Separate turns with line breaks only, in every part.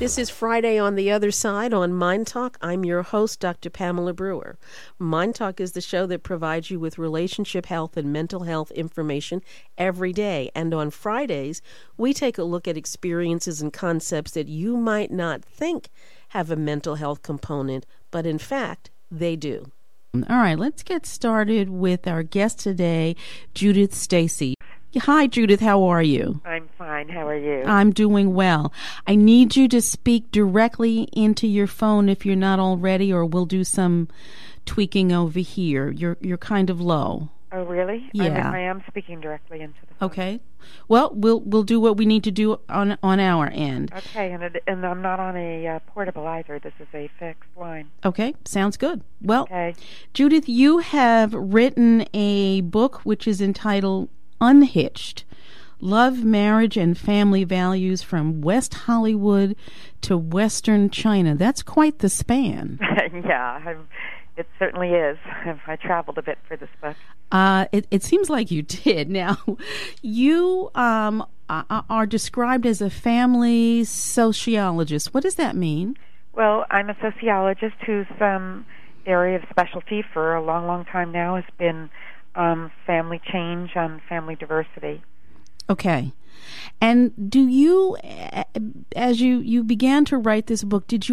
This is Friday on the Other Side on Mind Talk. I'm your host, Dr. Pamela Brewer. Mind Talk is the show that provides you with relationship health and mental health information every day. And on Fridays, we take a look at experiences and concepts that you might not think have a mental health component, but in fact, they do.
All right, let's get started with our guest today, Judith Stacy. Hi, Judith. How are you?
I'm fine. How are you?
I'm doing well. I need you to speak directly into your phone if you're not already, or we'll do some tweaking over here. You're kind of low.
Oh, really?
Yeah.
I am speaking directly into the phone.
Okay. Well, we'll do what we need to do on our end.
Okay, and I'm not on a portable either. This is a fixed line.
Okay, sounds good. Well,
okay.
Judith, you have written a book which is entitled Unhitched: Love, Marriage, and Family Values from West Hollywood to Western China. That's quite the span.
Yeah, it certainly is. I traveled a bit for this book.
It seems like you did. Now, you are described as a family sociologist. What does that mean?
Well, I'm a sociologist whose area of specialty for a long, long time now has been family change and family diversity.
Okay. And do you, as you began to write this book, do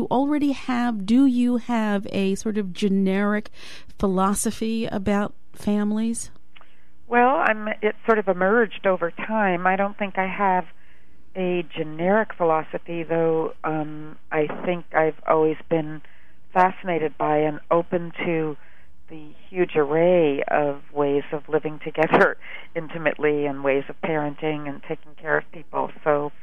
you have a sort of generic philosophy about families?
Well, it sort of emerged over time. I don't think I have a generic philosophy, though I think I've always been fascinated by and open to the huge array of ways of living together intimately and ways of parenting and taking care of people. So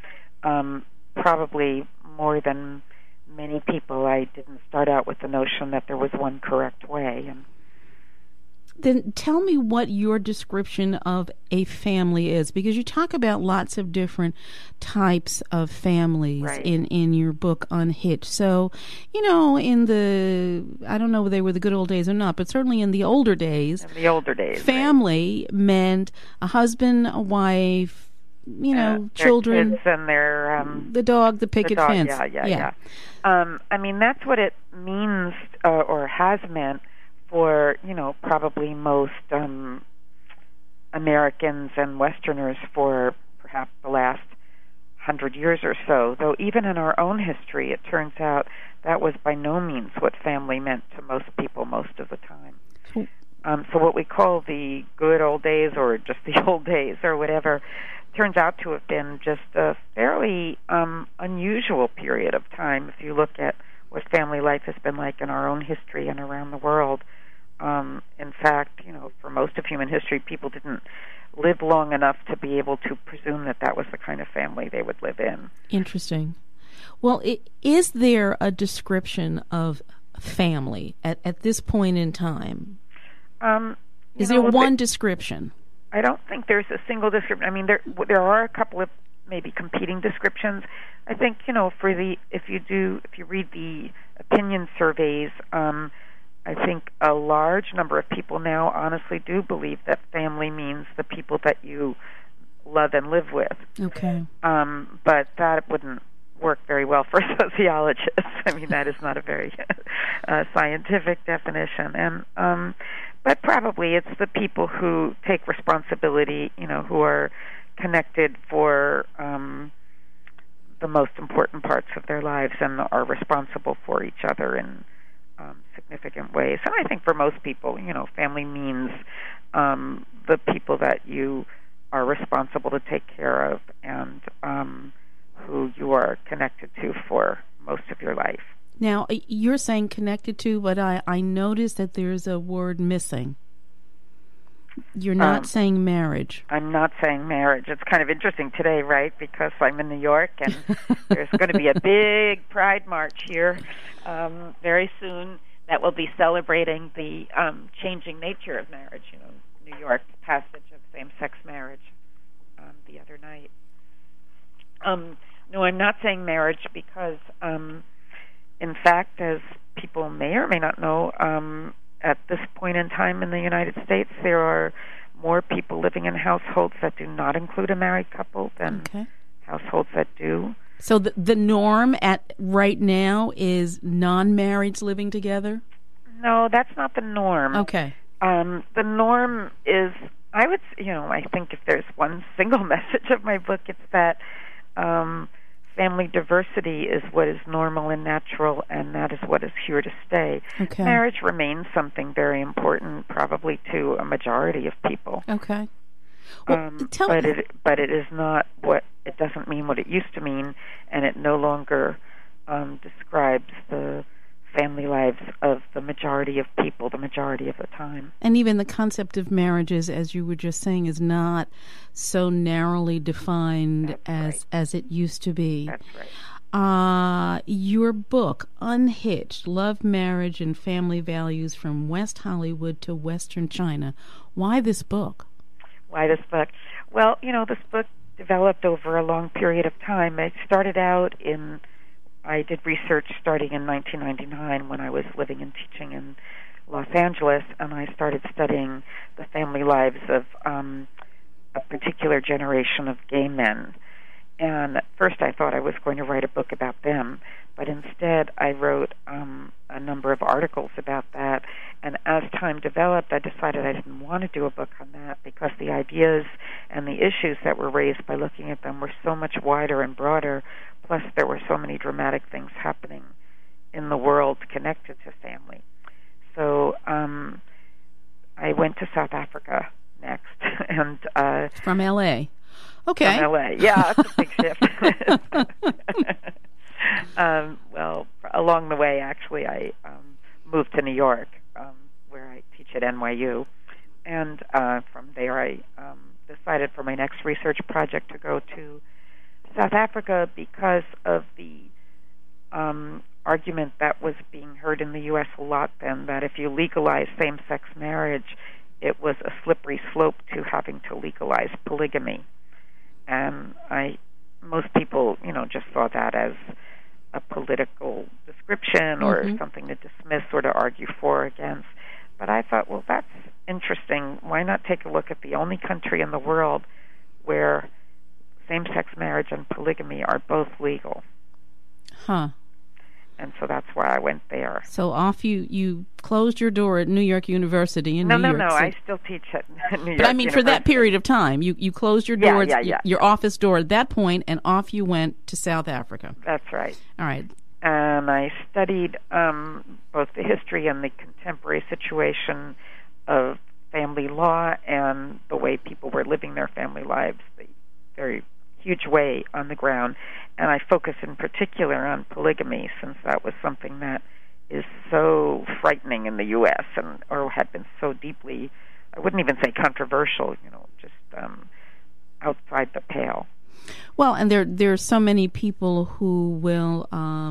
probably more than many people, I didn't start out with the notion that there was one correct way. And
then tell me what your description of a family is, because you talk about lots of different types of families
right.
in your book Unhitched. So, I don't know if they were the good old days or not, but certainly in the older days, family meant a husband, a wife, children,
kids and their
the dog, the picket fence.
Yeah. That's what it means or has meant for, probably most Americans and Westerners for perhaps the last 100 years or so. Though even in our own history, it turns out that was by no means what family meant to most people most of the time. So what we call the good old days or just the old days or whatever turns out to have been just a fairly unusual period of time if you look at what family life has been like in our own history and around the world. In fact, for most of human history, people didn't live long enough to be able to presume that was the kind of family they would live in.
Interesting. Well, is there a description of family at this point in time? Is there one description?
I don't think there's a single description. There are a couple of maybe competing descriptions. I think if you read the opinion surveys, I think a large number of people now honestly do believe that family means the people that you love and live with.
Okay.
But that wouldn't work very well for sociologists. That is not a very scientific definition. And but probably it's the people who take responsibility, who are connected for the most important parts of their lives and are responsible for each other in significant ways. And I think for most people, family means the people that you are responsible to take care of and who you are connected to for most of your life.
Now, you're saying connected to, but I noticed that there's a word missing. You're not saying marriage.
I'm not saying marriage. It's kind of interesting today, right? Because I'm in New York, and there's going to be a big Pride March here very soon that will be celebrating the changing nature of marriage. New York's passage of same-sex marriage the other night. No, I'm not saying marriage because, in fact, as people may or may not know, at this point in time in the United States, there are more people living in households that do not include a married couple than households that do.
So the norm at right now is non-marrieds living together?
No, that's not the norm.
Okay.
The norm is, I think if there's one single message of my book, it's that family diversity is what is normal and natural, and that is what is here to stay.
Okay.
Marriage remains something very important, probably to a majority of people.
Okay. Well,
but it is not what it doesn't mean what it used to mean, and it no longer describes the family lives of the majority of people, the majority of the time.
And even the concept of marriages, as you were just saying, is not so narrowly defined as it used to be.
That's right.
Your book, Unhitched, Love, Marriage, and Family Values from West Hollywood to Western China. Why this book?
Why this book? Well, this book developed over a long period of time. I started out I did research starting in 1999 when I was living and teaching in Los Angeles, and I started studying the family lives of a particular generation of gay men. And at first I thought I was going to write a book about them, but instead I wrote a number of articles about that. And as time developed, I decided I didn't want to do a book on that because the ideas and the issues that were raised by looking at them were so much wider and broader. Plus, there were so many dramatic things happening in the world connected to family. So I went to South Africa next. And
from L.A.? Okay.
From L.A., yeah, it's a big shift. Well, along the way, actually, I moved to New York, where I teach at NYU. And from there, I decided for my next research project to go to South Africa because of the argument that was being heard in the U.S. a lot then, that if you legalize same-sex marriage, it was a slippery slope to having to legalize polygamy. And most people, just saw that as a political description or something to dismiss or to argue for or against. But I thought, well, that's interesting. Why not take a look at the only country in the world where same-sex marriage and polygamy are both legal?
Huh.
And so that's why I went there.
So off you closed your door at New York University in New York.
No, I still teach at New York
But I mean,
University.
for that period of time, you closed your door, your office door at that point, and off you went to South Africa.
That's right.
All right.
And I studied both the history and the contemporary situation of family law and the way people were living their family lives, the very huge way on the ground. And I focus in particular on polygamy, since that was something that is so frightening in the U.S. or had been so deeply, I wouldn't even say controversial, just outside the pale.
Well, and there are so many people who will,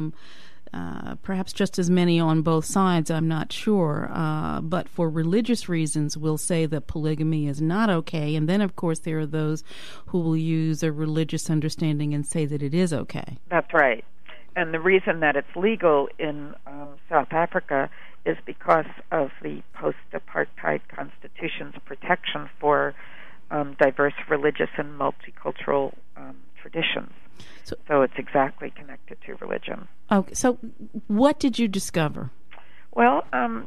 perhaps just as many on both sides, I'm not sure, but for religious reasons will say that polygamy is not okay. And then, of course, there are those who will use a religious understanding and say that it is okay.
That's right. And the reason that it's legal in South Africa is because of the post-apartheid constitution's protection for diverse religious and multicultural traditions. So it's exactly connected to religion.
Okay. So what did you discover?
Well,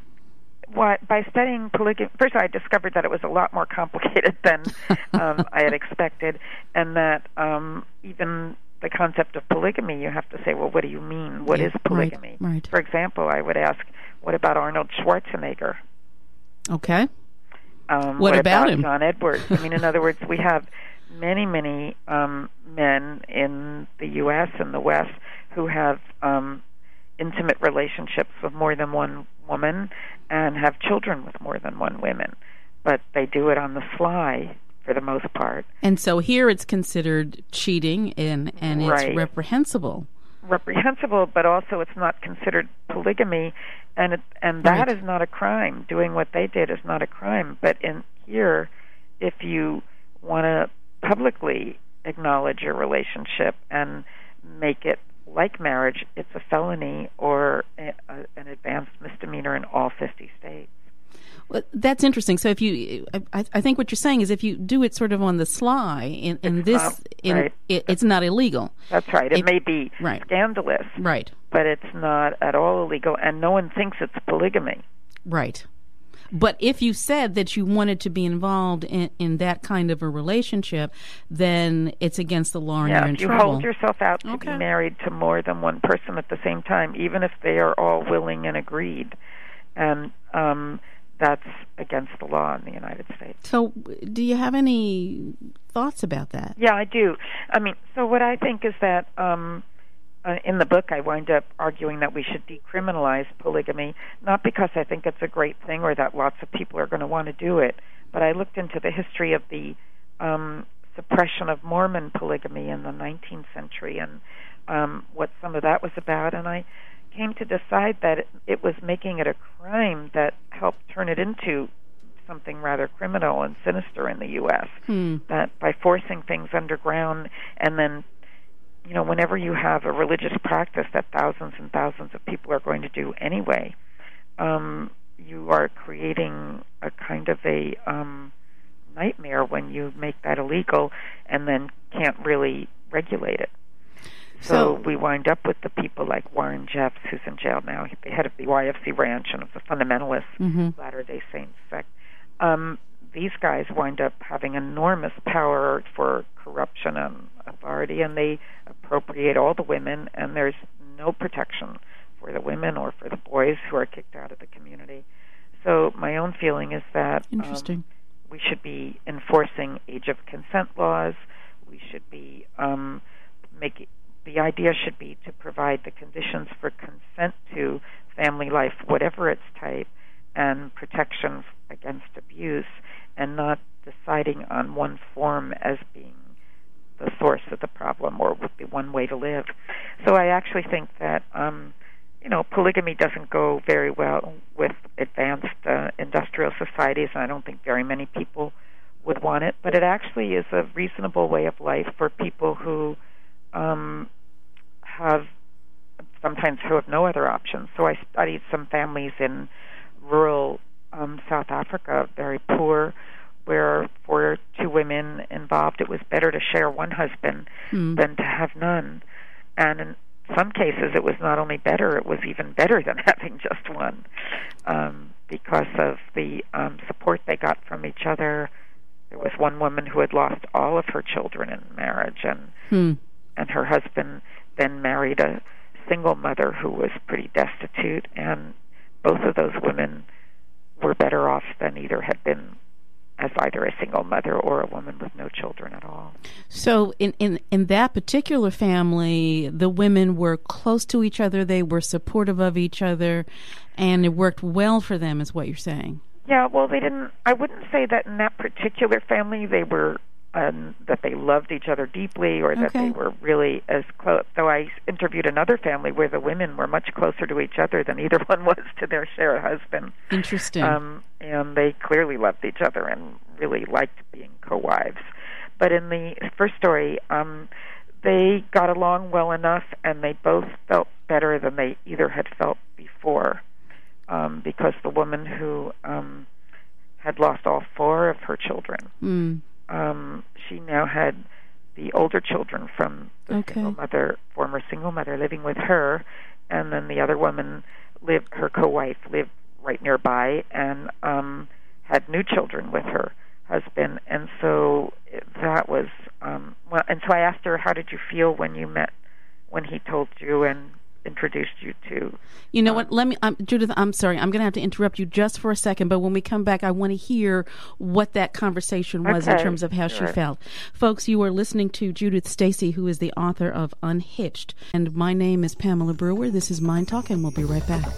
by studying polygamy, first I discovered that it was a lot more complicated than I had expected, and that even the concept of polygamy, you have to say, well, what do you mean? What is polygamy?
Right.
For example, I would ask, what about Arnold Schwarzenegger?
Okay.
What
about him?
John Edwards? I mean, in other words, we have many men in the U.S. and the West who have intimate relationships with more than one woman and have children with more than one woman, but they do it on the sly for the most part.
And so here it's considered cheating and it's reprehensible.
Reprehensible, but also it's not considered polygamy, and that is not a crime. Doing what they did is not a crime. But in here, if you want to publicly acknowledge your relationship and make it like marriage, it's a felony or an advanced misdemeanor in all 50 states.
Well, that's interesting. So if you, I think what you're saying is if you do it sort of on the sly, it's not illegal.
That's right. It may be scandalous,
right?
But it's not at all illegal, and no one thinks it's polygamy.
Right. But if you said that you wanted to be involved in that kind of a relationship, then it's against the law and you're in trouble.
Yeah, if you hold yourself out to be married to more than one person at the same time, even if they are all willing and agreed, and that's against the law in the United States.
So do you have any thoughts about that?
Yeah, I do. I mean, so what I think is that in the book I wind up arguing that we should decriminalize polygamy, not because I think it's a great thing or that lots of people are going to want to do it, but I looked into the history of the suppression of Mormon polygamy in the 19th century and what some of that was about, and I came to decide that it was making it a crime that helped turn it into something rather criminal and sinister in the U.S. That by forcing things underground, and then, you know, whenever you have a religious practice that thousands and thousands of people are going to do anyway, you are creating a kind of a nightmare when you make that illegal and then can't really regulate it. So we wind up with the people like Warren Jeffs, who's in jail now, the head of the YFC Ranch and of the fundamentalist Latter-day Saints sect. These guys wind up having enormous power for corruption and authority, and they appropriate all the women, and there's no protection for the women or for the boys who are kicked out of the community. So my own feeling is that we should be enforcing age of consent laws. We should be the idea should be to provide the conditions for consent to family life, whatever its type, and protection against abuse, and not deciding on one form as being the source of the problem or the one way to live. So I actually think that polygamy doesn't go very well with advanced industrial societies, and I don't think very many people would want it, but it actually is a reasonable way of life for people who have no other options. So I studied some families in rural South Africa, very poor, where for two women involved, it was better to share one husband than to have none. And in some cases, it was not only better, it was even better than having just one, because of the support they got from each other. There was one woman who had lost all of her children in marriage, and her husband then married a single mother who was pretty destitute, and both of those women were better off than either had been as either a single mother or a woman with no children at all.
So in that particular family, the women were close to each other, they were supportive of each other, and it worked well for them, is what you're saying.
Yeah, well, I wouldn't say that in that particular family they were that they loved each other deeply or that they were really as close. Though I interviewed another family where the women were much closer to each other than either one was to their shared husband.
Interesting.
And they clearly loved each other and really liked being co-wives. But in the first story, they got along well enough, and they both felt better than they either had felt before, because the woman who had lost all four of her children, she now had the older children from the former single mother living with her, and then the other woman her co-wife lived right nearby and had new children with her husband. And so that was and so I asked her, how did you feel when he told you and introduced you to?
You know what? Let me, Judith. I'm sorry. I'm going to have to interrupt you just for a second. But when we come back, I want to hear what that conversation was in terms of how she felt. Folks, you are listening to Judith Stacy, who is the author of Unhitched, and my name is Pamela Brewer. This is Mind Talk, and we'll be right back.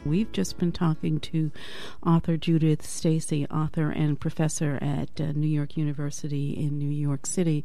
We've just been talking to author Judith Stacy, author and professor at New York University in New York City,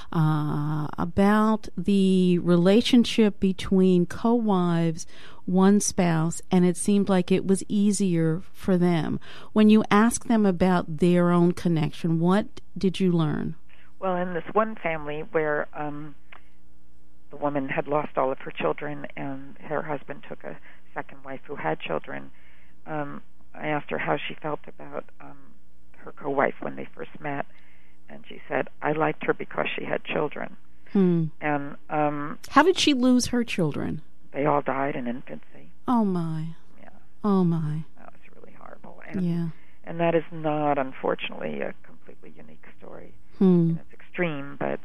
about the relationship between co-wives, one spouse, and it seemed like it was easier for them. When you ask them about their own connection, what did you learn?
Well, in this one family where the woman had lost all of her children and her husband took a second wife who had children, I asked her how she felt about her co-wife when they first met, and she said, I liked her because she had children. And
how did she lose her children?
They all died in infancy.
Oh, my.
Yeah.
Oh, my.
That was really horrible. And that is not, unfortunately, a completely unique story. And it's extreme, but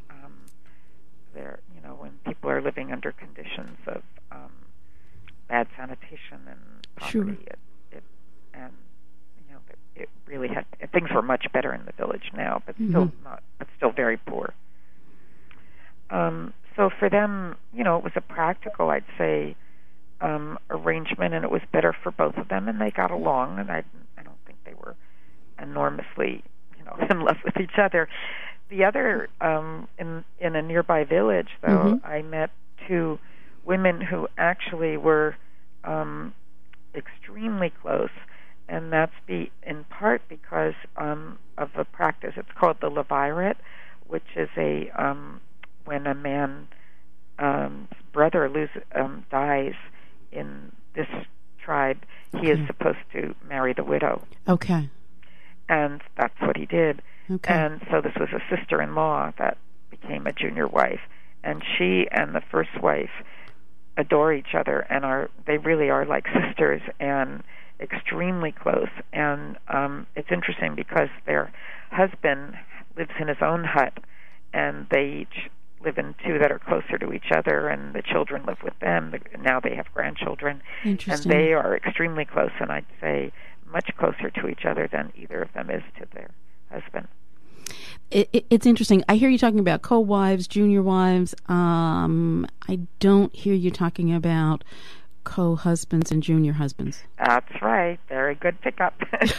when people are living under conditions of bad sanitation and poverty, it really had. Things were much better in the village now, but still very poor. So for them, it was a practical, I'd say, arrangement, and it was better for both of them, and they got along. And I don't think they were enormously, in love with each other. The other, in a nearby village, though, I met two women who actually were extremely close, and that's in part because of a practice. It's called the levirate, which is when a man's brother dies in this tribe, he is supposed to marry the widow.
Okay.
And that's what he did.
Okay.
And so this was a sister-in-law that became a junior wife, and she and the first wife adore each other, and they really are like sisters and extremely close. And it's interesting because their husband lives in his own hut, and they each live in two that are closer to each other, and the children live with them. Now they have grandchildren, and they are extremely close, and I'd say much closer to each other than either of them is to their husband.
It's interesting. I hear you talking about co-wives, junior wives. I don't hear you talking about co-husbands and junior husbands.
That's right. Very good pickup.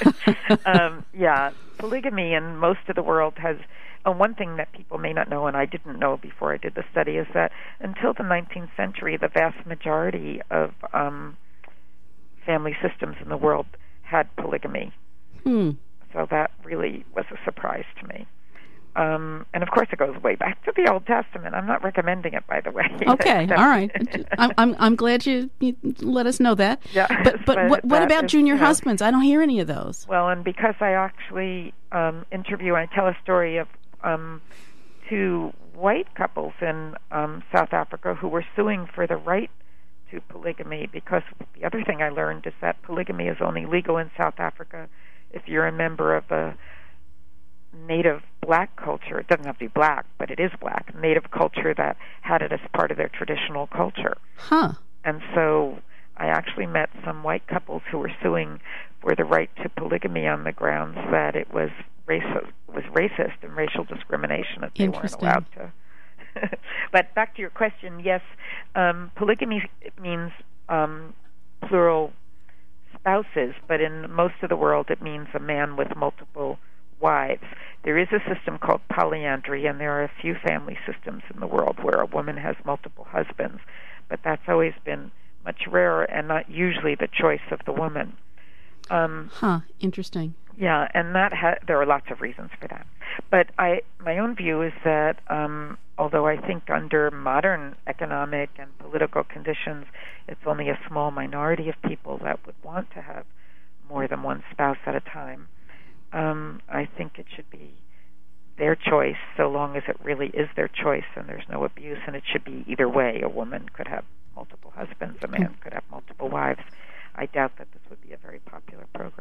Polygamy in most of the world has... one thing that people may not know, and I didn't know before I did the study, is that until the 19th century, the vast majority of family systems in the world had polygamy. So that really was a surprise to me. And of course, it goes way back to the Old Testament. I'm not recommending it, by the way.
Okay, all right. I'm glad you let us know that. Yeah. But what about junior husbands? I don't hear any of those.
Well, and because I actually I tell a story of two white couples in South Africa who were suing for the right to polygamy, because the other thing I learned is that polygamy is only legal in South Africa if you're a member of a native black culture. It doesn't have to be black, but it is black. Native culture that had it as part of their traditional culture. And so I actually met some white couples who were suing for the right to polygamy on the grounds that it was racist and racial discrimination, that they weren't allowed to. But back to your question, yes, polygamy means plural spouses, but in most of the world it means a man with multiple wives. There is a system called polyandry, and there are a few family systems in the world where a woman has multiple husbands, but that's always been much rarer and not usually the choice of the woman.
Interesting.
Yeah, and there are lots of reasons for that. But my own view is that although I think under modern economic and political conditions, it's only a small minority of people that would want to have more than one spouse at a time, I think it should be their choice, so long as it really is their choice and there's no abuse, and it should be either way. A woman could have multiple husbands, a man could have multiple wives. I doubt that this would be a very popular program.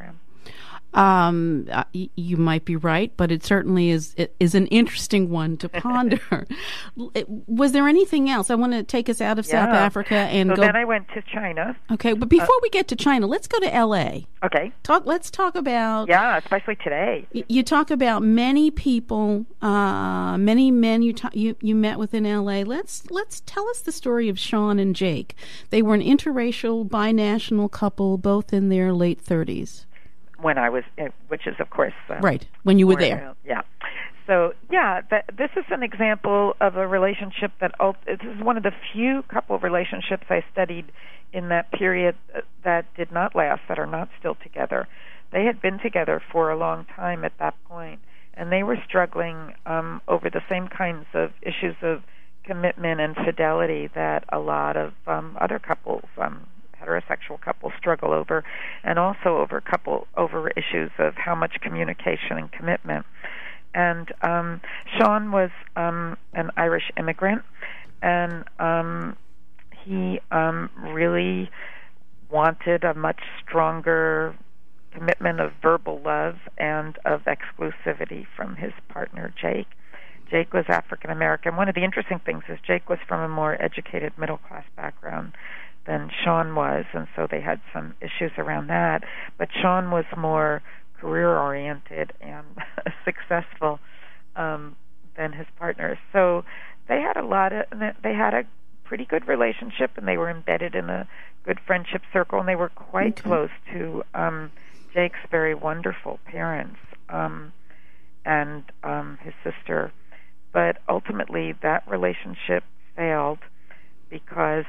You might be right, but it certainly is an interesting one to ponder. Was there anything else? I want to take us out of South Africa and
so
go.
Then I went to China.
Okay, but before we get to China, let's go to L.A.
Okay.
Let's talk about.
Yeah, especially today.
You talk about many people, many men you met with in L.A. Let's tell us the story of Sean and Jake. They were an interracial, binational couple, both in their late 30s.
When I was, which is, of course...
right, when you were there.
Yeah. So, this is an example of a relationship this is one of the few couple relationships I studied in that period that did not last, that are not still together. They had been together for a long time at that point, and they were struggling over the same kinds of issues of commitment and fidelity that a lot of other couples, heterosexual couples, struggle over, and also over issues of how much communication and commitment. And Sean was an Irish immigrant, and he really wanted a much stronger commitment of verbal love and of exclusivity from his partner, Jake. Jake was African American. One of the interesting things is Jake was from a more educated middle-class background than Sean was, and so they had some issues around that. But Sean was more career-oriented and successful than his partner. So they had a pretty good relationship, and they were embedded in a good friendship circle, and they were quite close to Jake's very wonderful parents and his sister. But ultimately, that relationship failed because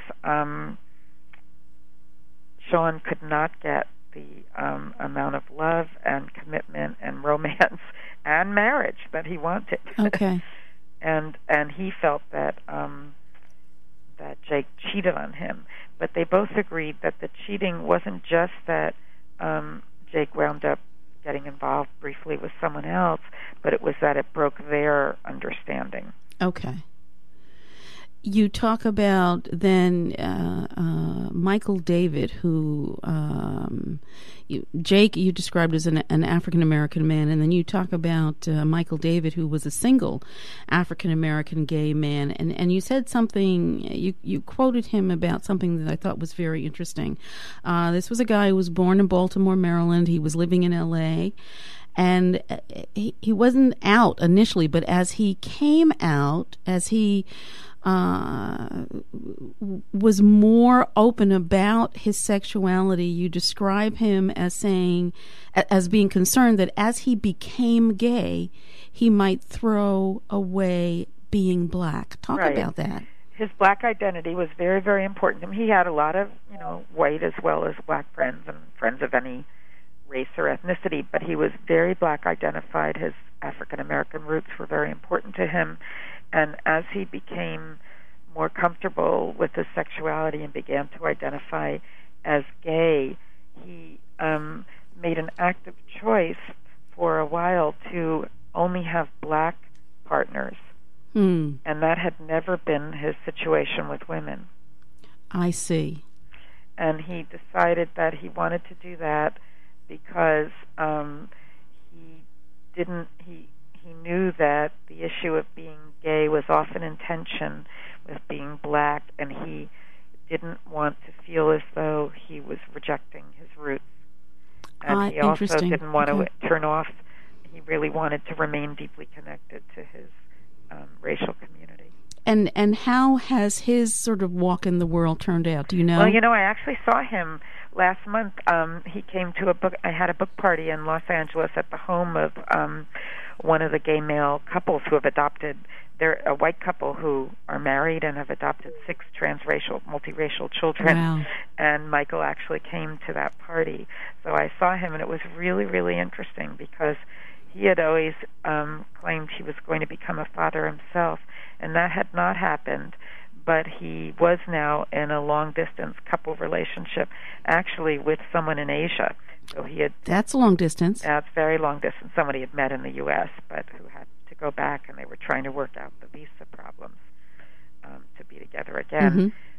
Sean could not get the amount of love and commitment and romance and marriage that he wanted.
Okay.
and he felt that that Jake cheated on him. But they both agreed that the cheating wasn't just that Jake wound up getting involved briefly with someone else, but it was that it broke their understanding.
Okay. You talk about then Michael David, who Jake you described as an African American man, and then you talk about Michael David, who was a single African American gay man, and you said something. You quoted him about something that I thought was very interesting. This was a guy who was born in Baltimore, Maryland. He was living in L.A. And he wasn't out initially, but as he came out, as he was more open about his sexuality, you describe him as being concerned that as he became gay, he might throw away being black. Talk about that.
His black identity was very, very important to him. He had a lot of, white as well as black friends and friends of any race or ethnicity, but he was very black identified. His African American roots were very important to him. And as he became more comfortable with his sexuality and began to identify as gay, he made an active choice for a while to only have black partners. And that had never been his situation with women.
I see.
And he decided that he wanted to do that because he knew that the issue of being gay was often in tension with being black, and he didn't want to feel as though he was rejecting his roots. And he also didn't want to turn off. He really wanted to remain deeply connected to his racial community.
And how has his sort of walk in the world turned out? Do you know?
Well, I actually saw him last month. He came to I had a book party in Los Angeles at the home of one of the gay male couples who have adopted. They're a white couple who are married and have adopted 6 transracial, multiracial children.
Wow.
And Michael actually came to that party. So I saw him, and it was really, really interesting because he had always claimed he was going to become a father himself, and that had not happened. But he was now in a long-distance couple relationship, actually with someone in Asia. So he had.
That's long distance.
That's very long distance. Somebody had met in the U.S., but who had to go back, and they were trying to work out the visa problems to be together again.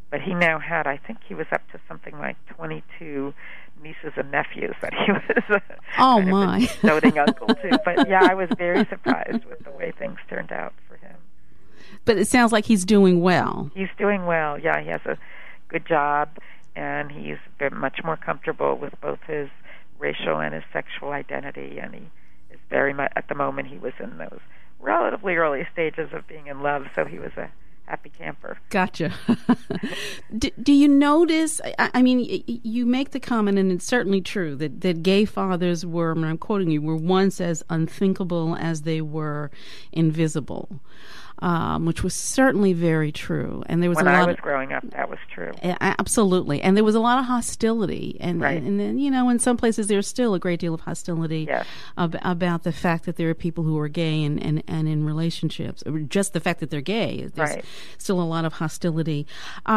But he now had, I think he was up to something like 22 nieces and nephews that he was
oh my
doting uncle to. But yeah, I was very surprised with the way things turned out for him.
But it sounds like he's doing well.
He's doing well. Yeah, he has a good job, and he's been much more comfortable with both his racial and his sexual identity, and he is very much, at the moment, he was in those relatively early stages of being in love, so he was a happy camper.
Gotcha. Do you notice, I mean, you make the comment, and it's certainly true, that gay fathers were, and I'm quoting you, were once as unthinkable as they were invisible, which was certainly very true. And there was
when I was growing up, that was true.
Absolutely. And there was a lot of hostility. And,
right.
and then, you know, in some places there's still a great deal of hostility
yes.
about the fact that there are people who are gay and in relationships. Or just the fact that they're gay. There's
right.
still a lot of hostility.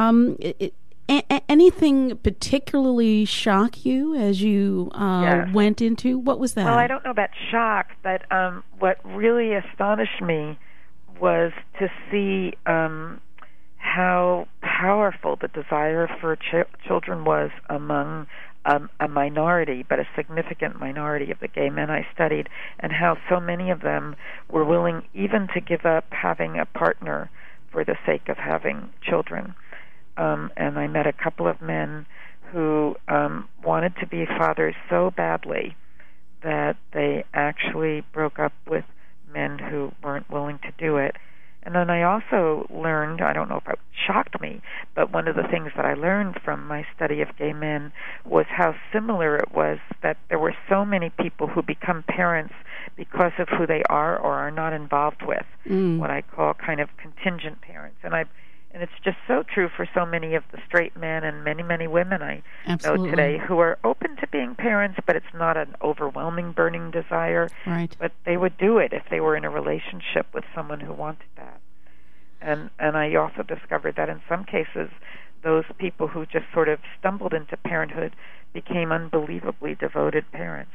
Anything particularly shock you as you
yes.
went into? What was that?
Well, I don't know about shock, but what really astonished me was to see how powerful the desire for children was among a minority, but a significant minority of the gay men I studied, and how so many of them were willing even to give up having a partner for the sake of having children. And I met a couple of men who wanted to be fathers so badly that they actually broke up with men who weren't willing to do it. And then I also learned, I don't know if it shocked me, but one of the things that I learned from my study of gay men was how similar it was that there were so many people who become parents because of who they are or are not involved with, what I call kind of contingent parents. And it's just so true for so many of the straight men and many, many women I
Absolutely.
know today who are open to being parents, but it's not an overwhelming, burning desire.
Right.
But they would do it if they were in a relationship with someone who wanted that. And I also discovered that in some cases, those people who just sort of stumbled into parenthood became unbelievably devoted parents.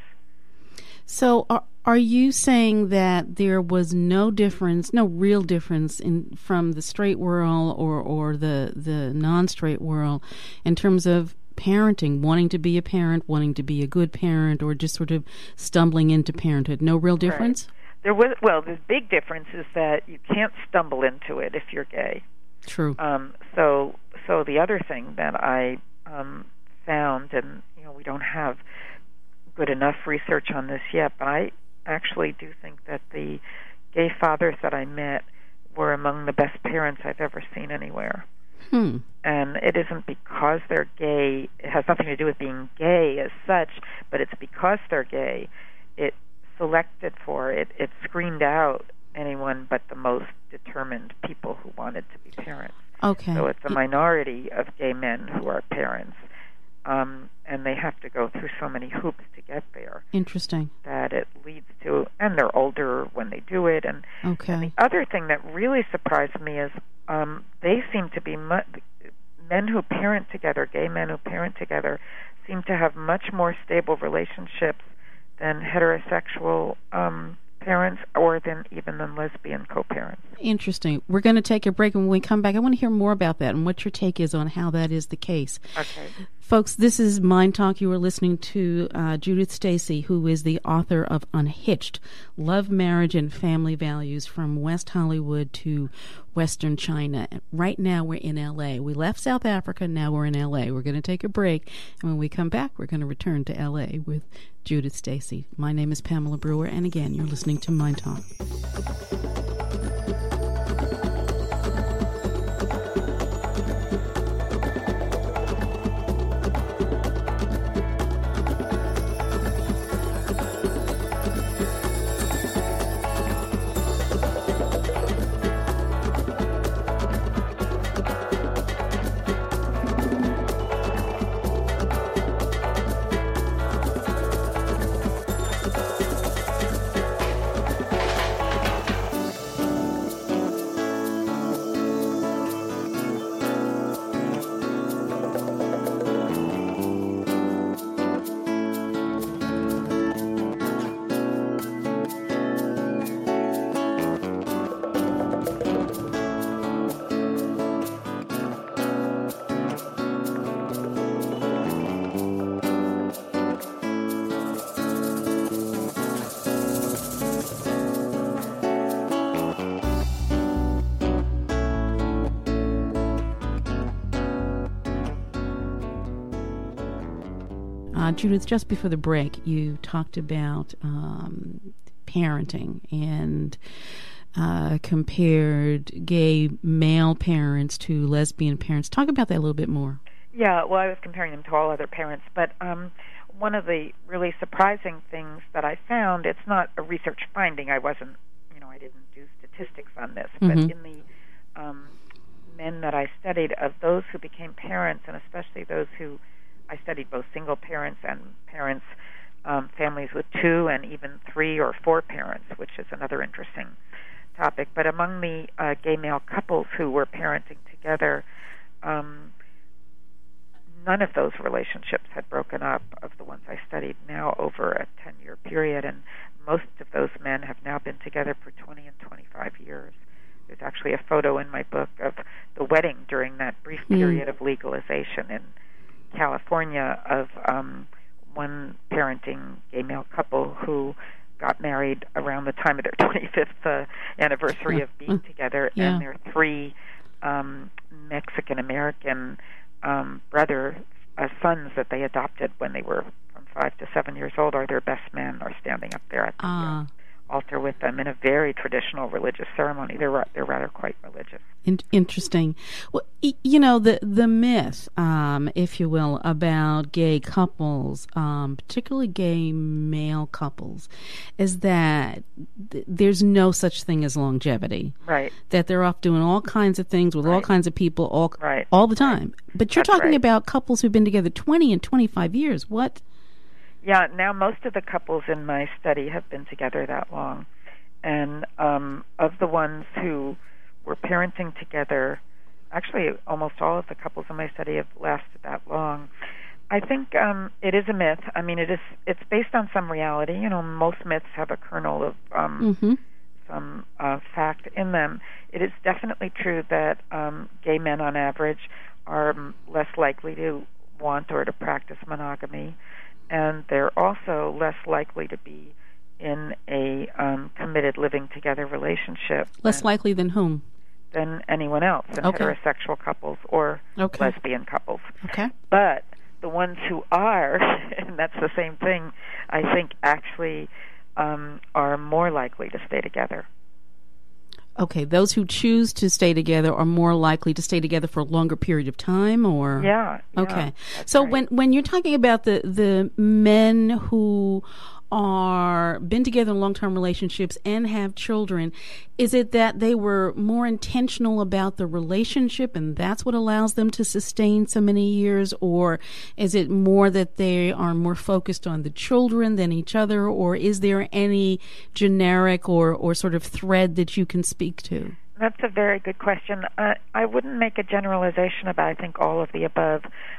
So are you saying that there was no difference, no real difference from the straight world or the non-straight world in terms of parenting, wanting to be a parent, wanting to be a good parent, or just sort of stumbling into parenthood? No real difference?
Right. The big difference is that you can't stumble into it if you're gay.
True.
So the other thing that I found, and we don't have good enough research on this yet, but I actually do think that the gay fathers that I met were among the best parents I've ever seen anywhere. And it isn't because they're gay. It has nothing to do with being gay as such, but it's because they're gay. It selected for it. It screened out anyone but the most determined people who wanted to be parents.
Okay.
So it's a minority of gay men who are parents. And they have to go through so many hoops to get there.
Interesting.
That it leads to, and they're older when they do it. And,
okay.
And the other thing that really surprised me is they seem to be men who parent together, gay men who parent together, seem to have much more stable relationships than heterosexual parents or than lesbian co-parents.
Interesting. We're going to take a break, and when we come back, I want to hear more about that and what your take is on how that is the case.
Okay.
Folks, this is Mind Talk. You are listening to Judith Stacy, who is the author of Unhitched, Love, Marriage, and Family Values from West Hollywood to Western China. Right now we're in L.A. We left South Africa, now we're in L.A. We're going to take a break, and when we come back, we're going to return to L.A. with Judith Stacy. My name is Pamela Brewer, and again, you're listening to Mind Talk. Judith, just before the break, you talked about parenting and compared gay male parents to lesbian parents. Talk about that a little bit more.
Yeah, well, I was comparing them to all other parents, but one of the really surprising things that I found, it's not a research finding. I didn't do statistics on this, but in the men that I studied, of those who became parents, and especially those who, I studied both single parents and parents, families with 2 and even 3 or 4 parents, which is another interesting topic. But among the gay male couples who were parenting together, none of those relationships had broken up, of the ones I studied now over a 10-year period, and most of those men have now been together for 20 and 25 years. There's actually a photo in my book of the wedding during that brief period of legalization in California of one parenting gay male couple who got married around the time of their 25th anniversary of being together, and their 3 Mexican-American sons that they adopted when they were from 5 to 7 years old are their best men, are standing up there at the altar with them in a very traditional religious ceremony. They're rather quite religious.
Interesting. Well, the myth, if you will, about gay couples, particularly gay male couples, is that there's no such thing as longevity.
Right.
That they're off doing all kinds of things with all kinds of people all the time.
Right.
But you're talking about couples who've been together 20 and 25 years. What?
Yeah, now most of the couples in my study have been together that long. And of the ones who were parenting together, actually almost all of the couples in my study have lasted that long. I think it is a myth. I mean, it's based on some reality. Most myths have a kernel of some fact in them. It is definitely true that gay men on average are less likely to want or to practice monogamy. And they're also less likely to be in a committed living together relationship.
Less likely than whom?
Than anyone else, than heterosexual couples or lesbian couples.
Okay.
But the ones who are, and that's the same thing, I think actually are more likely to stay together.
Okay, those who choose to stay together are more likely to stay together for a longer period of time, or okay. So
right.
when you're talking about the men who are been together in long-term relationships and have children, is it that they were more intentional about the relationship and that's what allows them to sustain so many years, or is it more that they are more focused on the children than each other, or is there any generic or sort of thread that you can speak to?
That's a very good question. I wouldn't make a generalization about, I think, all of the above.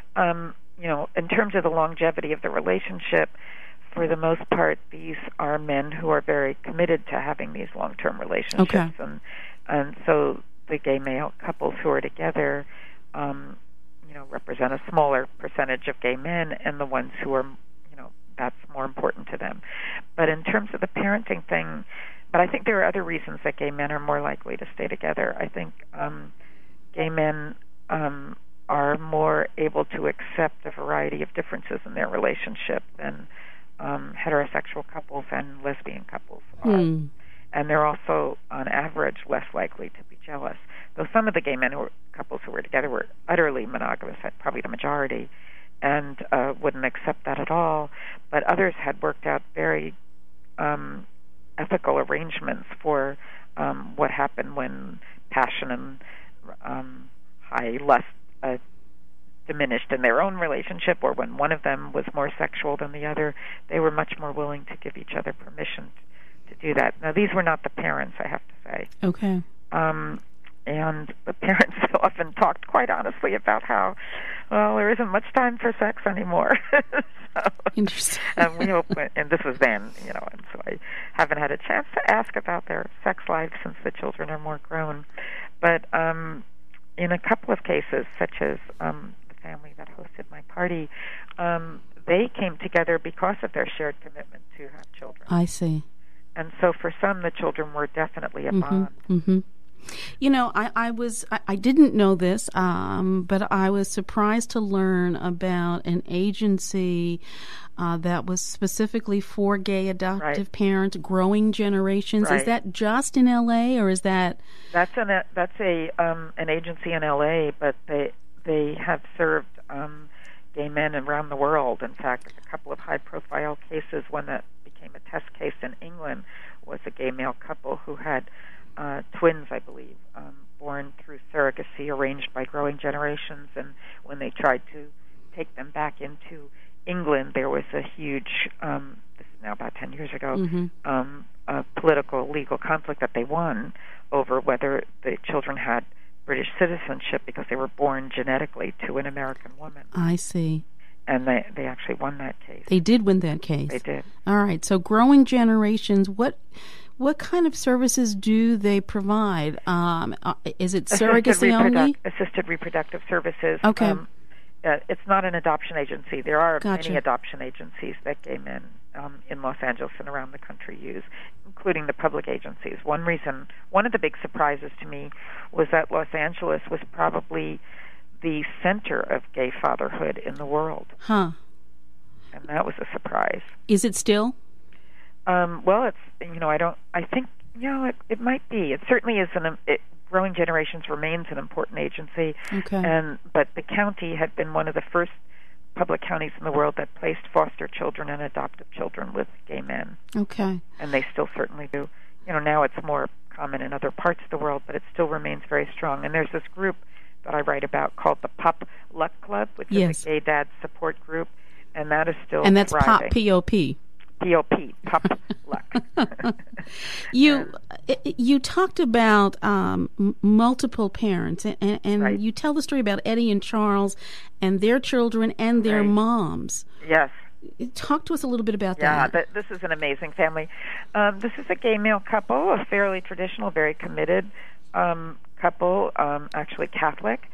In terms of the longevity of the relationship, for the most part, these are men who are very committed to having these long-term relationships, and so the gay male couples who are together, represent a smaller percentage of gay men, and the ones who are, that's more important to them. But in terms of the parenting thing, but I think there are other reasons that gay men are more likely to stay together. I think gay men are more able to accept a variety of differences in their relationship than heterosexual couples and lesbian couples are. And they're also, on average, less likely to be jealous. Though some of the gay couples who were together were utterly monogamous, probably the majority, and wouldn't accept that at all. But others had worked out very ethical arrangements for what happened when passion and high lust diminished in their own relationship, or when one of them was more sexual than the other. They were much more willing to give each other permission to do that. Now, these were not the parents, I have to say.
Okay.
And the parents often talked quite honestly about how, there isn't much time for sex anymore.
Interesting.
And we hope, and this was then, and so I haven't had a chance to ask about their sex lives since the children are more grown. But in a couple of cases, such as family that hosted my party, they came together because of their shared commitment to have children.
I see.
And so for some, the children were definitely a bond.
Mm-hmm. I didn't know this, but I was surprised to learn about an agency that was specifically for gay adoptive
Right.
parents, Growing Generations. Is
Right.
that just in L.A. or is that?
That's an agency in L.A., but they have served gay men around the world. In fact, a couple of high-profile cases. One that became a test case in England was a gay male couple who had twins, I believe, born through surrogacy arranged by Growing Generations. And when they tried to take them back into England, there was a huge, this is now about 10 years ago, a political, legal conflict that they won over whether the children had British citizenship because they were born genetically to an American woman.
I see.
And they actually won that case.
They did win that case.
They did.
All right. So Growing Generations, what kind of services do they provide? Is it surrogacy only?
Assisted reproductive services.
Okay.
It's not an adoption agency. There are
Gotcha.
many adoption agencies that gay men in Los Angeles and around the country use, including the public agencies. One of the big surprises to me was that Los Angeles was probably the center of gay fatherhood in the world.
Huh.
And that was a surprise.
Is it still?
Well, it's, I think, it might be. It certainly is Growing Generations remains an important agency.
Okay.
But the county had been one of the first public counties in the world that placed foster children and adoptive children with gay men.
Okay.
And they still certainly do. Now it's more common in other parts of the world, but it still remains very strong. And there's this group that I write about called the Pop Luck Club, which is a gay dad support group, and that is still
And that's
thriving.
Pop, P-O-P.
P-O-P, Pop Luck.
You talked about multiple parents, and
Right.
you tell the story about Eddie and Charles and their children and their
Right.
moms.
Yes.
Talk to us a little bit about
Yeah,
that.
this is an amazing family. This is a gay male couple, a fairly traditional, very committed couple, actually Catholic.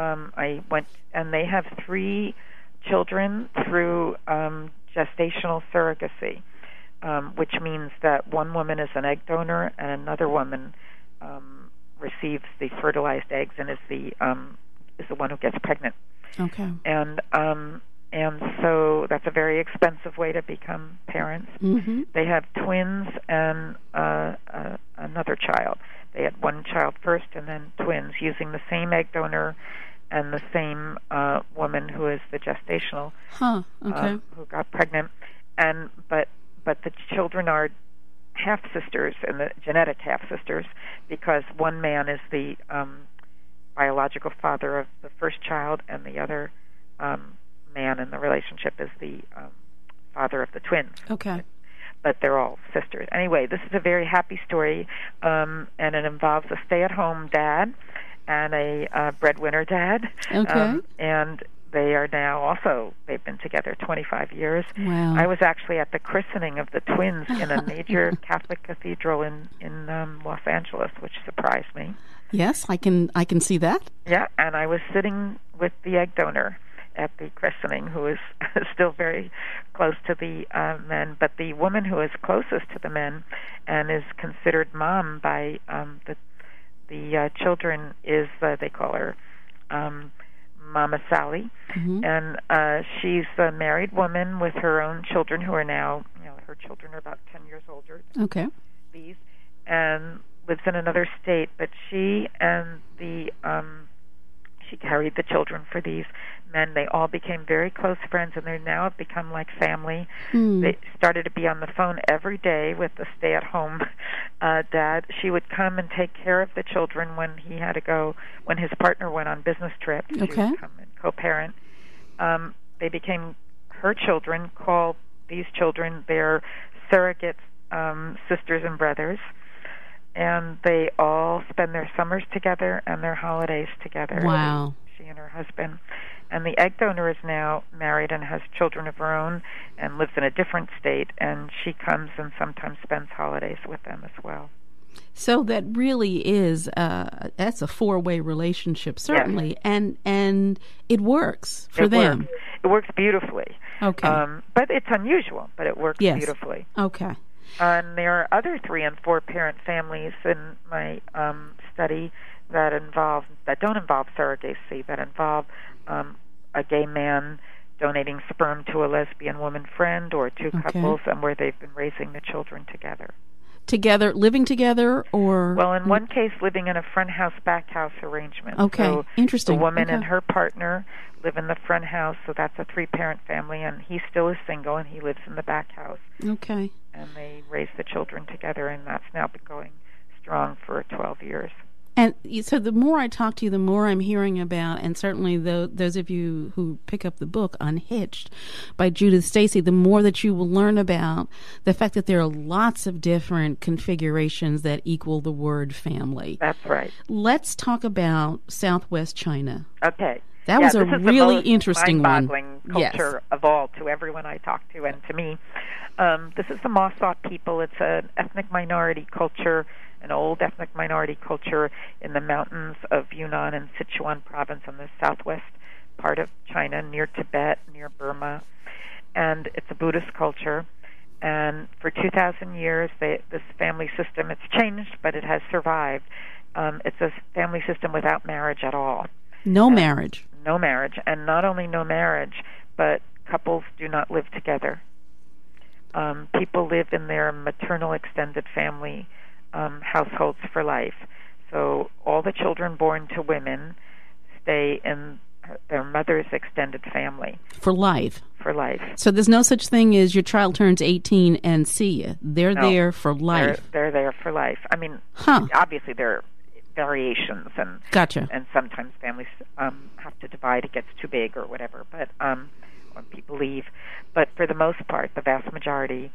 And they have 3 children through gestational surrogacy, which means that one woman is an egg donor and another woman receives the fertilized eggs and is the one who gets pregnant.
Okay.
And so that's a very expensive way to become parents.
Mm-hmm.
They have twins and another child. They had one child first and then twins, using the same egg donor and the same woman who is the gestational, who got pregnant. But the children are half sisters, and the genetic half sisters, because one man is the biological father of the first child, and the other man in the relationship is the father of the twins.
Okay.
But they're all sisters. Anyway, this is a very happy story, and it involves a stay-at-home dad and a breadwinner dad.
Okay.
And they are now also, they've been together 25 years.
Wow.
I was actually at the christening of the twins in a major Catholic cathedral in Los Angeles, which surprised me.
Yes, I can see that.
Yeah, and I was sitting with the egg donor at the christening, who is still very close to the men, but the woman who is closest to the men and is considered mom by the children is, they call her Mama Sally,
Mm-hmm.
and she's a married woman with her own children who are now, her children are about 10 years older.
Okay.
These, and lives in another state, but she and she carried the children for these men. They all became very close friends, and they now have become like family. They started to be on the phone every day with the stay-at-home dad. She would come and take care of the children when he had to go, when his partner went on business trips. She would come and co-parent. They became her children, called these children their surrogate sisters and brothers. And they all spend their summers together and their holidays together.
Wow.
She and her husband. And the egg donor is now married and has children of her own and lives in a different state, and she comes and sometimes spends holidays with them as well.
So that really is that's a 4-way relationship, certainly,
yes.
and it works for them.
It works beautifully.
Okay.
But it's unusual, but it works beautifully.
Okay.
And there are other 3- and 4-parent families in my study that don't involve surrogacy, that involve a gay man donating sperm to a lesbian woman friend or two couples, and where they've been raising the children together.
Together, living together, or?
Well, in one case, living in a front house, back house arrangement.
Okay,
so
interesting.
The woman and her partner live in the front house, so that's a 3-parent family, and he still is single, and he lives in the back house.
Okay.
And they raise the children together, and that's now been going strong for 12 years.
And so the more I talk to you, the more I'm hearing about, and certainly those of you who pick up the book, Unhitched, by Judith Stacy, the more that you will learn about the fact that there are lots of different configurations that equal the word family.
That's right.
Let's talk about Southwest China.
Okay.
That was a really interesting one.
Mind-boggling culture of all to everyone I talk to and to me. This is the Mossaw people. It's an ethnic minority culture, an old ethnic minority culture in the mountains of Yunnan and Sichuan province in the southwest part of China, near Tibet, near Burma. And it's a Buddhist culture. And for 2,000 years, this family system, it's changed, but it has survived. It's a family system without marriage at all.
No marriage.
No marriage. And not only no marriage, but couples do not live together. People live in their maternal extended family households for life. So all the children born to women stay in their mother's extended family.
For life.
For life.
So there's no such thing as your child turns 18 and see you. They're there for life.
They're there for life. I mean, obviously there are variations, and
gotcha.
And sometimes families have to divide. It gets too big or whatever. But when people leave, but for the most part, the vast majority.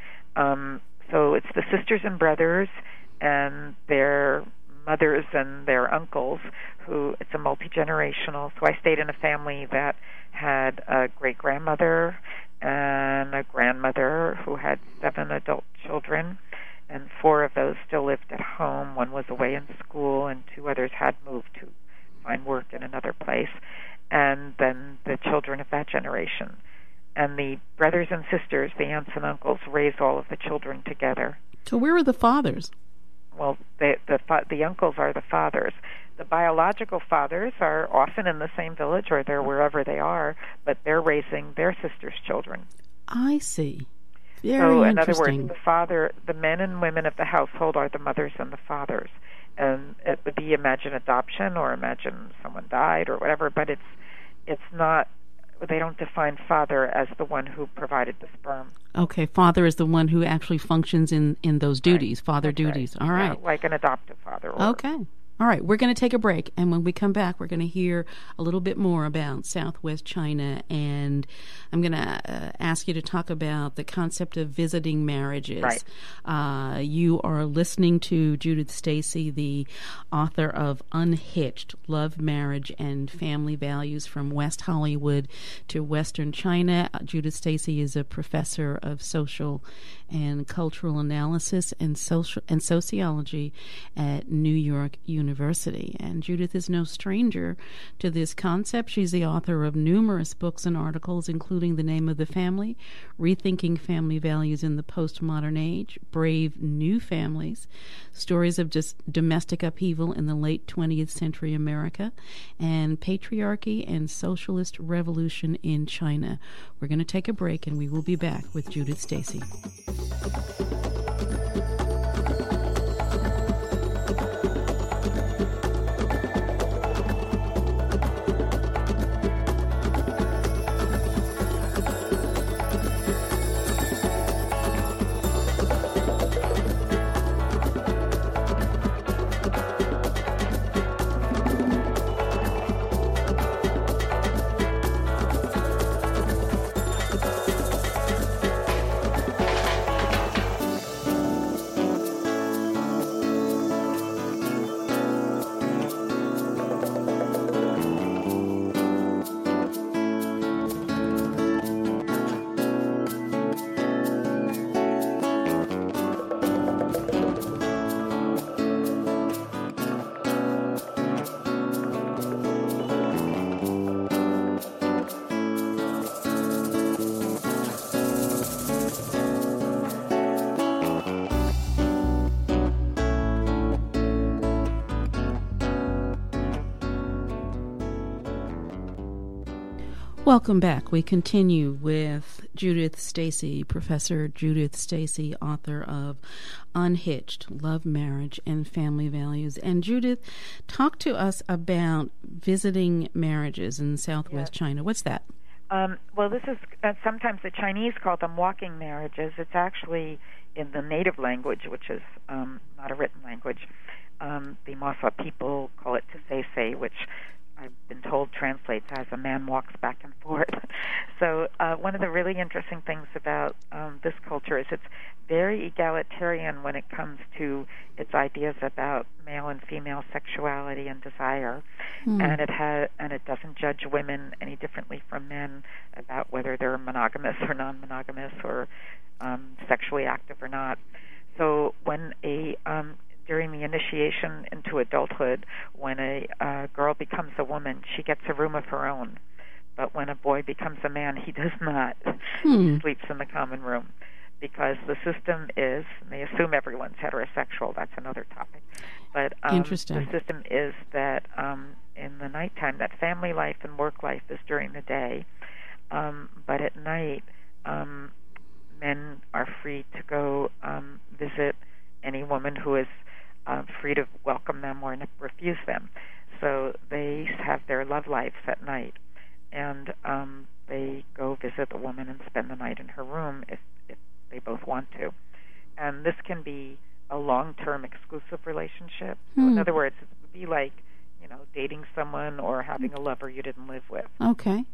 So it's the sisters and brothers and their mothers and their uncles, who it's a multi-generational. So I stayed in a family that had a great-grandmother and a grandmother who had 7 adult children, and 4 of those still lived at home. 1 was away in school, and 2 others had moved to find work in another place. And then the children of that generation. And the brothers and sisters, the aunts and uncles, raised all of the children together.
So where are the fathers?
Well, the uncles are the fathers. The biological fathers are often in the same village, or they're wherever they are, but they're raising their sisters' children.
I see. Very
so, in
interesting.
other words, the men and women of the household are the mothers and the fathers. And it would be imagine adoption, or imagine someone died, or whatever, but it's not. They don't define father as the one who provided the sperm.
Okay, father is the one who actually functions in those duties, right. Father That's duties.
Right.
All right.
Yeah, like an adoptive father.
Okay. All right, we're going to take a break, and when we come back, we're going to hear a little bit more about Southwest China, and I'm going to ask you to talk about the concept of visiting marriages.
Right.
You are listening to Judith Stacy, the author of Unhitched, Love, Marriage, and Family Values from West Hollywood to Western China. Judith Stacy is a professor of social and cultural analysis and sociology at New York University. And Judith is no stranger to this concept. She's the author of numerous books and articles, including The Name of the Family, Rethinking Family Values in the Postmodern Age, Brave New Families, Stories of Domestic Upheaval in the Late 20th Century America, and Patriarchy and Socialist Revolution in China. We're going to take a break, and we will be back with Judith Stacy. Welcome back. We continue with Judith Stacy, Professor Judith Stacy, author of Unhitched, Love, Marriage, and Family Values. And Judith, talk to us about visiting marriages in Southwest China. What's that?
Well, this is sometimes the Chinese call them walking marriages. It's actually in the native language, which is not a written language. The Mosa people call it Tsese, which I've been told translates as a man walks back and forth. So one of the really interesting things about this culture is it's very egalitarian when it comes to its ideas about male and female sexuality and desire, and it doesn't judge women any differently from men about whether they're monogamous or non-monogamous or sexually active or not. So when during the initiation into adulthood, when a girl becomes a woman, she gets a room of her own. But when a boy becomes a man, he does not. He sleeps in the common room. Because the system is, and they assume everyone's heterosexual, that's another topic. But
Interesting.
The system is that in the nighttime, that family life and work life is during the day. But at night, men are free to go visit any woman who is free to welcome them or refuse them. So they have their love lives at night, and they go visit the woman and spend the night in her room if they both want to. And this can be a long-term exclusive relationship. So in other words, it would be like, dating someone or having a lover you didn't live with.
Okay.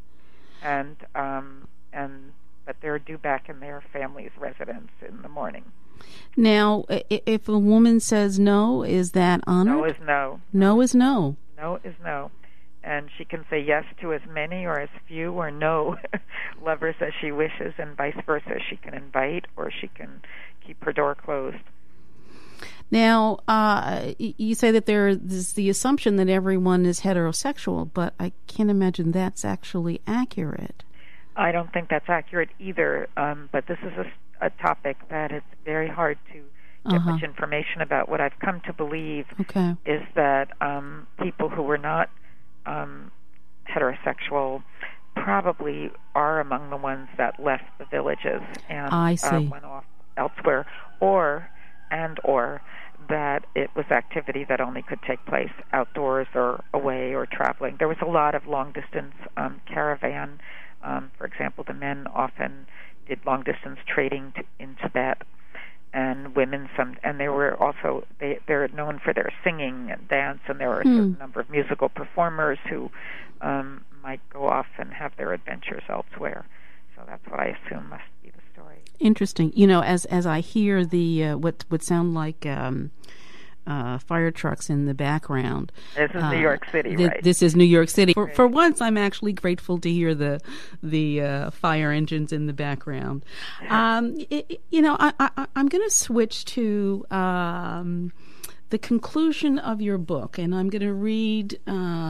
But they're due back in their family's residence in the morning.
Now, if a woman says no, is that honored?
No is no.
No is no.
No is no. And she can say yes to as many or as few or no lovers as she wishes, and vice versa. She can invite or she can keep her door closed.
Now, you say that there is the assumption that everyone is heterosexual, but I can't imagine that's actually accurate.
I don't think that's accurate either, but this is a topic that it's very hard to get much information about. What I've come to believe is that people who were not heterosexual probably are among the ones that left the villages and went off elsewhere, or that it was activity that only could take place outdoors or away or traveling. There was a lot of long-distance caravan. For example, the men often did long-distance trading in Tibet, and women and they were also they're known for their singing and dance, and there were a certain number of musical performers who might go off and have their adventures elsewhere. So that's what I assume must be the story.
Interesting. As I hear the what would sound like fire trucks in the background.
This is New York City, right?
This is New York City. For once, I'm actually grateful to hear the fire engines in the background. I'm going to switch to the conclusion of your book, and I'm going to read,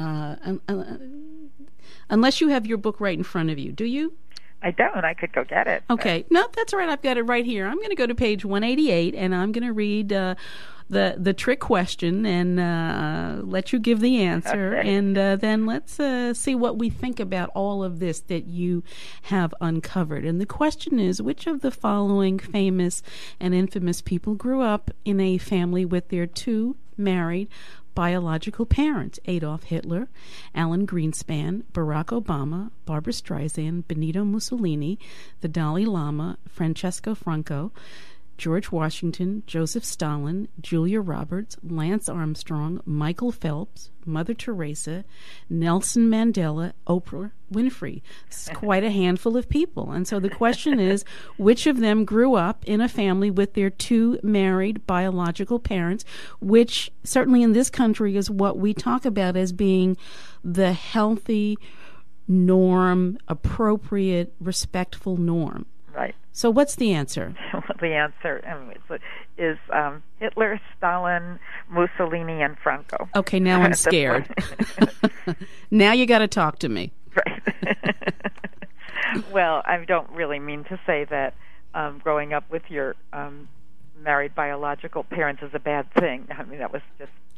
unless you have your book right in front of you. Do you?
I don't. I could go get it.
Okay. No, that's all right. I've got it right here. I'm going to go to page 188, and I'm going to read the trick question and let you give the answer. Okay. And then let's see what we think about all of this that you have uncovered. And the question is, which of the following famous and infamous people grew up in a family with their two married biological parents: Adolf Hitler, Alan Greenspan, Barack Obama, Barbra Streisand, Benito Mussolini, the Dalai Lama, Francesco Franco, George Washington, Joseph Stalin, Julia Roberts, Lance Armstrong, Michael Phelps, Mother Teresa, Nelson Mandela, Oprah Winfrey. It's quite a handful of people. And so the question is, which of them grew up in a family with their two married biological parents, which certainly in this country is what we talk about as being the healthy norm, appropriate, respectful norm.
Right.
So what's the answer?
The answer is Hitler, Stalin, Mussolini, and Franco.
Okay, now I'm scared. Now you got to talk to me.
Right. Well, I don't really mean to say that growing up with your married biological parents is a bad thing. I mean, that's a kind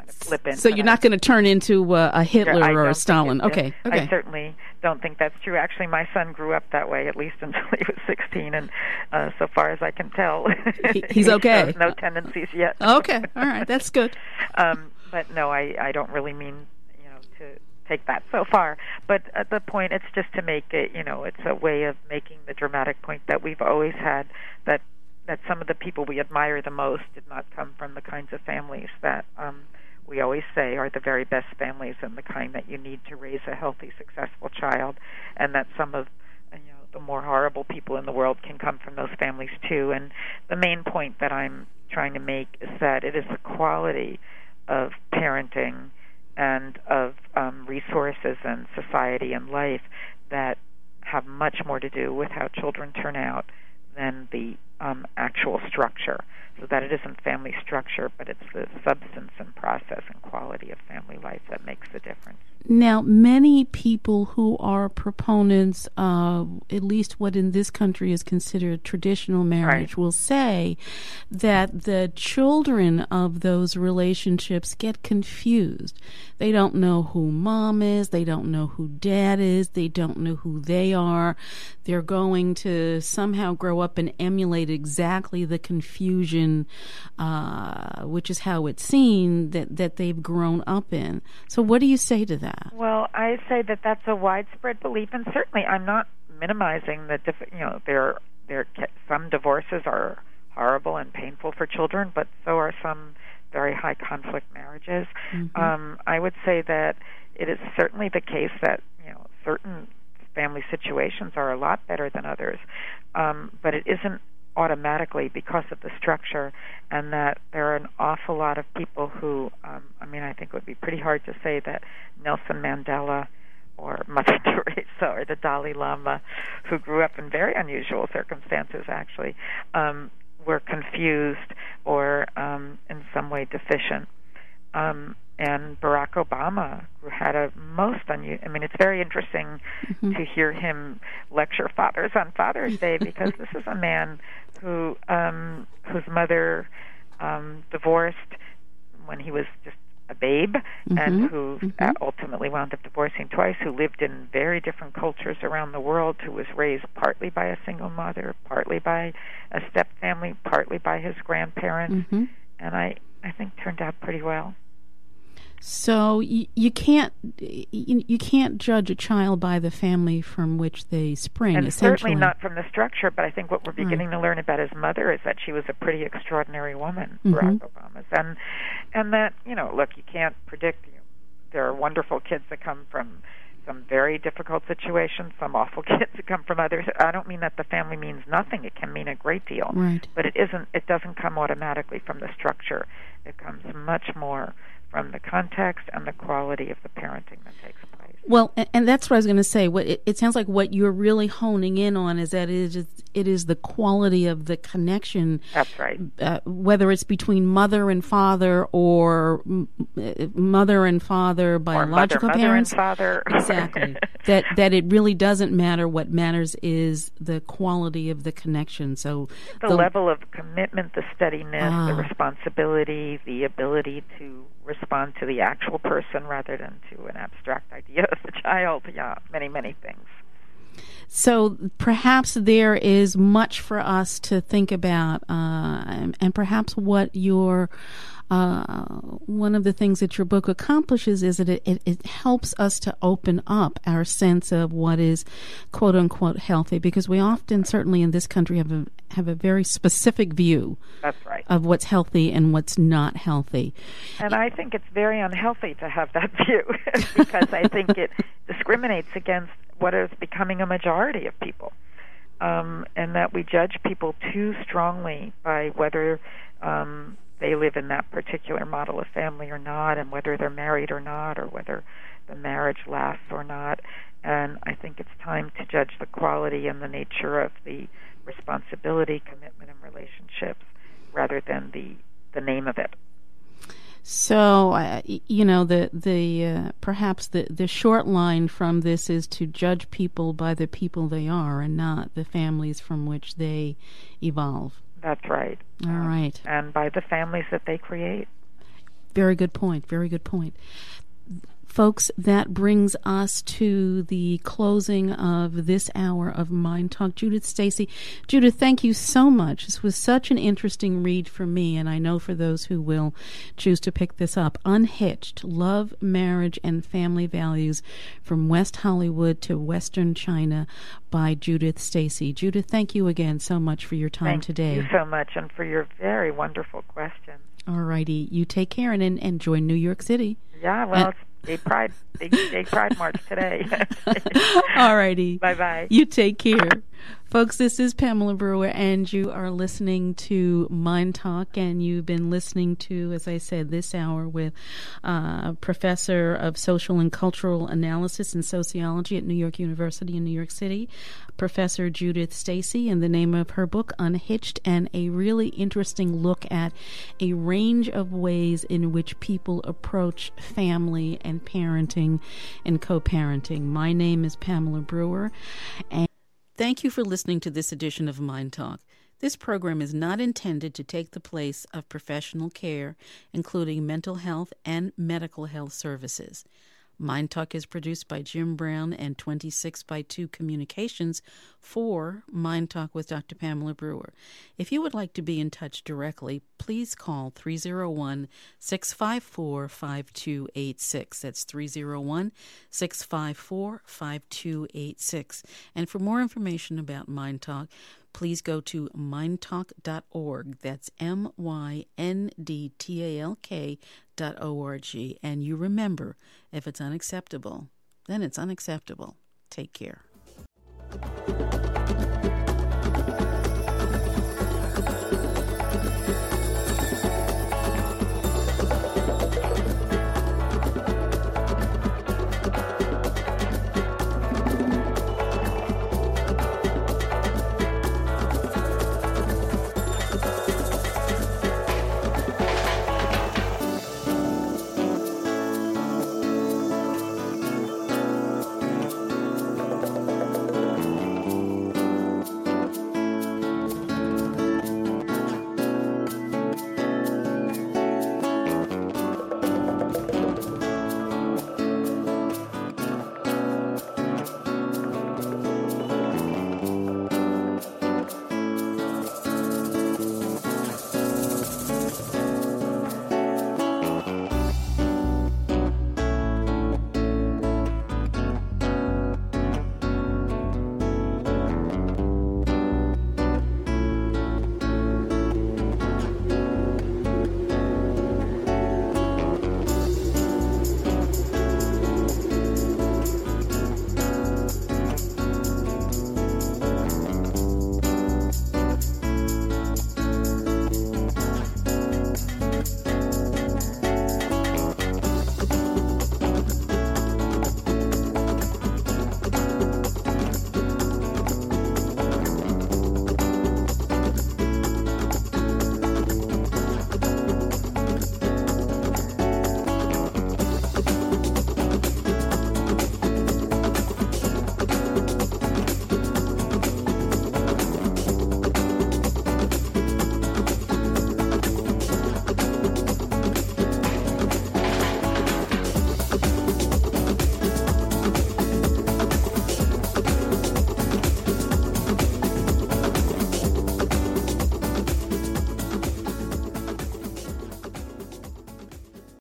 kind of flip into
So you're not going to turn into a Hitler or a Stalin. Okay.
I certainly don't think that's true. Actually, my son grew up that way, at least until he was 16, and so far as I can tell,
he's okay.
He shows no tendencies yet.
Okay. All right. That's good.
But no, I don't really mean, to take that so far. But at the point, it's just to make it, it's a way of making the dramatic point that we've always had, that some of the people we admire the most did not come from the kinds of families that we always say are the very best families and the kind that you need to raise a healthy, successful child, and that some of the more horrible people in the world can come from those families too. And the main point that I'm trying to make is that it is the quality of parenting and of resources and society and life that have much more to do with how children turn out than the actual structure. So that it isn't family structure, but it's the substance and process and quality of family life that makes the difference.
Now, many people who are proponents of at least what in this country is considered traditional marriage will say that the children of those relationships get confused. They don't know who mom is, they don't know who dad is, they don't know who they are. They're going to somehow grow up and emulate exactly the confusion, which is how it's seen, that they've grown up in. So what do you say to that?
Well, I say that that's a widespread belief, and certainly I'm not minimizing the some divorces are horrible and painful for children, but so are some very high conflict marriages. Mm-hmm. I would say that it is certainly the case that certain family situations are a lot better than others, but it isn't automatically because of the structure, and that there are an awful lot of people who, I think it would be pretty hard to say that Nelson Mandela or Mother Teresa or the Dalai Lama, who grew up in very unusual circumstances actually, were confused or in some way deficient. And Barack Obama had a most unusual... it's very interesting to hear him lecture fathers on Father's Day, because this is a man whose mother divorced when he was just a babe, and who ultimately wound up divorcing twice, who lived in very different cultures around the world, who was raised partly by a single mother, partly by a step family, partly by his grandparents, and I think turned out pretty well.
So you can't judge a child by the family from which they spring,
and
essentially.
Certainly not from the structure, but I think what we're beginning to learn about his mother is that she was a pretty extraordinary woman, Barack Obama's, and that, look, you can't predict. There are wonderful kids that come from some very difficult situations, some awful kids that come from others. I don't mean that the family means nothing. It can mean a great deal.
Right.
But it doesn't come automatically from the structure. It comes much more from the context and the quality of the parenting that takes place.
Well, and that's what I was going to say. It sounds like what you're really honing in on is that it is the quality of the connection.
That's right.
Whether it's between mother and father, or mother and father, biological parents.
Mother and father.
Exactly. that it really doesn't matter. What matters is the quality of the connection. So
the level of commitment, the steadiness, the responsibility, the ability to respond to the actual person rather than to an abstract idea of the child. Yeah, many, many things.
So perhaps there is much for us to think about, and perhaps what your one of the things that your book accomplishes is that it helps us to open up our sense of what is quote unquote healthy, because we often, certainly in this country, have a very specific view.
That's right.
Of what's healthy and what's not healthy.
And I think it's very unhealthy to have that view, because I think it discriminates against what is becoming a majority of people, and that we judge people too strongly by whether they live in that particular model of family or not, and whether they're married or not, or whether the marriage lasts or not. And I think it's time to judge the quality and the nature of the responsibility, commitment, and relationships rather than the name of it.
So, perhaps the short line from this is to judge people by the people they are and not the families from which they evolve.
That's right.
All right.
And by the families that they create.
Very good point. Very good point. Folks, that brings us to the closing of this hour of Mind Talk. Judith Stacy. Judith, thank you so much. This was such an interesting read for me, and I know for those who will choose to pick this up. Unhitched, Love, Marriage, and Family Values from West Hollywood to Western China by Judith Stacy. Judith, thank you again so much for your time today.
Thank you so much, and for your very wonderful questions.
All righty. You take care and enjoy New York City.
Yeah, well, it's Big Gay Pride March today.
All righty.
Bye-bye.
You take care. Folks, this is Pamela Brewer, and you are listening to Mind Talk, and you've been listening to, as I said, this hour with Professor of Social and Cultural Analysis and Sociology at New York University in New York City, Professor Judith Stacy, and the name of her book, Unhitched, and a really interesting look at a range of ways in which people approach family and parenting and co-parenting. My name is Pamela Brewer, and thank you for listening to this edition of Mind Talk. This program is not intended to take the place of professional care, including mental health and medical health services. Mind Talk is produced by Jim Brown and 26x2 Communications for Mind Talk with Dr. Pamela Brewer. If you would like to be in touch directly, please call 301-654-5286. That's 301-654-5286. And for more information about Mind Talk, please go to mindtalk.org. That's MYNDTALK.org. And you remember, if it's unacceptable, then it's unacceptable. Take care.